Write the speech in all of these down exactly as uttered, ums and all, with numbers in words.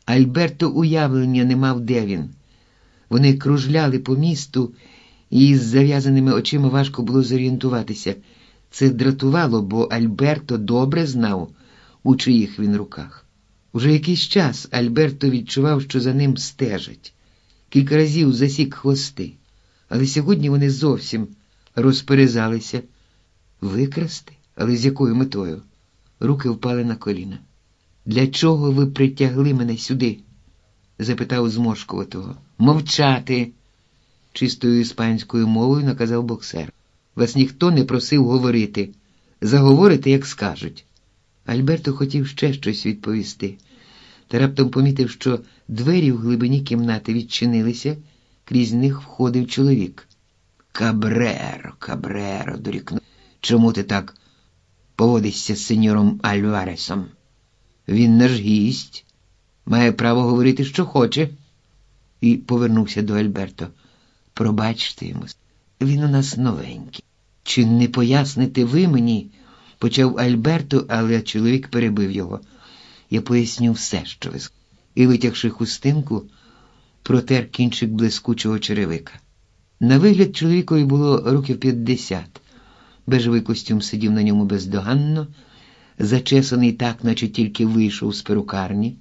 Альберто уявлення не мав, де він. Вони кружляли по місту, і з зав'язаними очима важко було зорієнтуватися. Це дратувало, бо Альберто добре знав, у чиїх він руках. Уже якийсь час Альберто відчував, що за ним стежать. Кілька разів засік хвости. Але сьогодні вони зовсім розперезалися. Викрасти? Але з якою метою? Руки впали на коліна. «Для чого ви притягли мене сюди?» – запитав зморшкуватого. «Мовчати!» – чистою іспанською мовою наказав боксер. «Вас ніхто не просив говорити. Заговорите, як скажуть». Альберто хотів ще щось відповісти, та раптом помітив, що двері в глибині кімнати відчинилися, крізь них входив чоловік. «Кабреро, Кабреро!» – дорікнув. «Чому ти так поводишся з сеньором Альваресом? Він наш гість, має право говорити, що хоче». І повернувся до Альберто. «Пробачте йому, він у нас новенький. Чи не поясните ви мені?» – почав Альберто, але чоловік перебив його. «Я поясню все, що ви сказали». І, витягши хустинку, протер кінчик блискучого черевика. На вигляд чоловікові було років п'ятдесят. Бежевий костюм сидів на ньому бездоганно, зачесаний так, наче тільки вийшов з перукарні.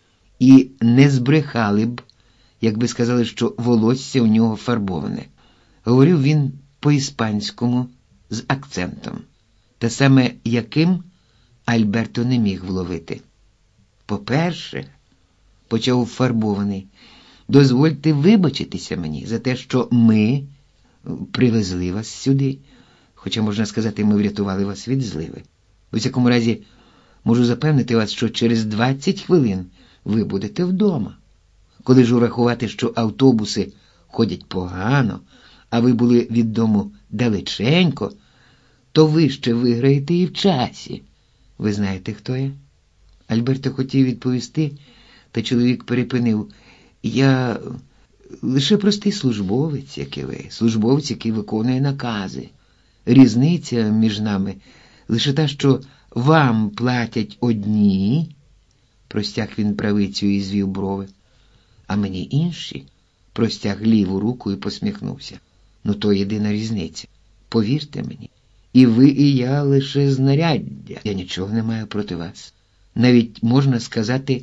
І не збрехали б, якби сказали, що волосся у нього фарбоване. Говорив він по-іспанському з акцентом, та саме яким Альберто не міг вловити. «По-перше, – почав фарбований, – дозвольте вибачитися мені за те, що ми привезли вас сюди, хоча, можна сказати, ми врятували вас від зливи. У всякому разі, можу запевнити вас, що через двадцять хвилин ви будете вдома. Коли ж урахувати, що автобуси ходять погано, а ви були від дому далеченько, то ви ще виграєте і в часі. Ви знаєте, хто я?» Альберто хотів відповісти, та чоловік перепинив. «Я лише простий службовець, як і ви, службовець, який виконує накази. Різниця між нами лише та, що вам платять одні», – простяг він правицю і звів брови, «а мені інші», – простяг ліву руку і посміхнувся. «Ну, то єдина різниця. Повірте мені, і ви, і я лише знаряддя. Я нічого не маю проти вас. Навіть, можна сказати,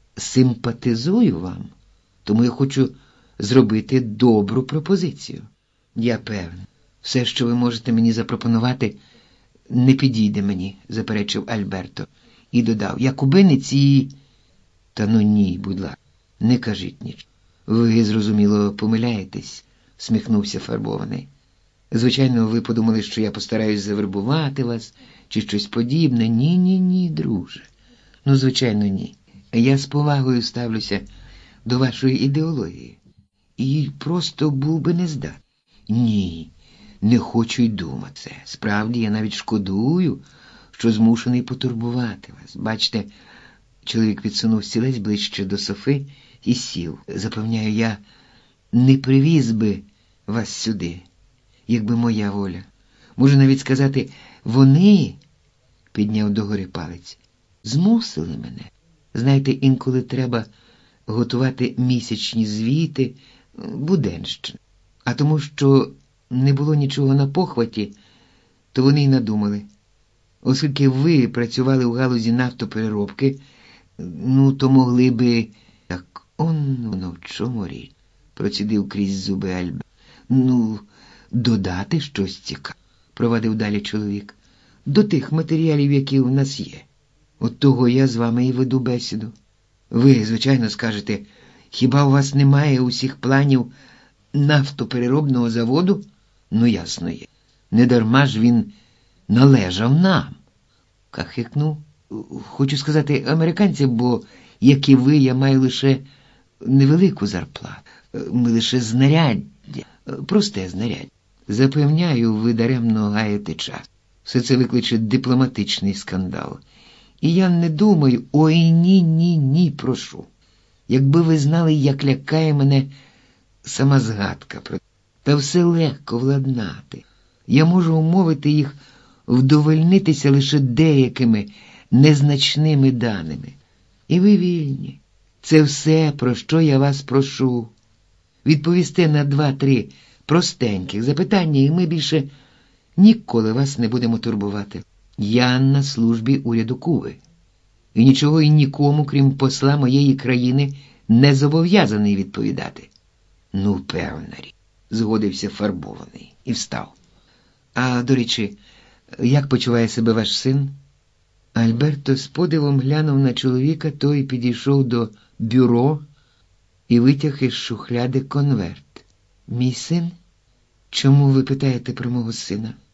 симпатизую вам, тому я хочу зробити добру пропозицію. Я певен, все, що ви можете мені запропонувати, не підійде мені», – заперечив Альберто. І додав: «Я кубинець і…» «Та ну ні, будь ласка, не кажіть нічого. Ви, зрозуміло, помиляєтесь», – сміхнувся фарбований. «Звичайно, ви подумали, що я постараюсь завербувати вас чи щось подібне. Ні-ні-ні, друже. Ну, звичайно, ні. Я з повагою ставлюся до вашої ідеології. І просто був би не здатний. Ні, не хочу й думати це. Справді, я навіть шкодую, що змушений потурбувати вас. Бачите, чоловік підсунув стілець ближче до софи і сів. Запевняю, я не привіз би вас сюди, якби моя воля. Можу навіть сказати, вони, підняв догори палець, змусили мене. Знаєте, інколи треба готувати місячні звіти, буденщини. А тому, що не було нічого на похваті, то вони й надумали. Оскільки ви працювали в галузі нафтопереробки, ну, то могли би... Так он воно в чому річ, процідив крізь зуби Альберт. Ну, додати щось цікаве, провадив далі чоловік, до тих матеріалів, які в нас є. От того я з вами і веду бесіду. Ви, звичайно, скажете, хіба у вас немає усіх планів нафтопереробного заводу? Ну, ясно є. Недарма ж він належав нам. Кахикнув. Хочу сказати американцям, бо, як і ви, я маю лише невелику зарплату. Ми лише знаряддя, просте знаряддя. Запевняю, ви даремно гаєте час. Все це викличе дипломатичний скандал. І я не думаю, ой, ні-ні-ні, прошу. Якби ви знали, як лякає мене сама згадка про це. Та все легко владнати. Я можу умовити їх вдовольнитися лише деякими незначними даними. І ви вільні. Це все, про що я вас прошу. Відповісте на два-три простеньких запитання, і ми більше ніколи вас не будемо турбувати. Я на службі уряду Куби. І нічого і нікому, крім посла моєї країни, не зобов'язаний відповідати. Ну, певна річ, згодився фарбований і встав. А, до речі, як почуває себе ваш син? Альберто з подивом глянув на чоловіка, той підійшов до бюро і витяг із шухляди конверт. Мій син? Чому ви питаєте про мого сина?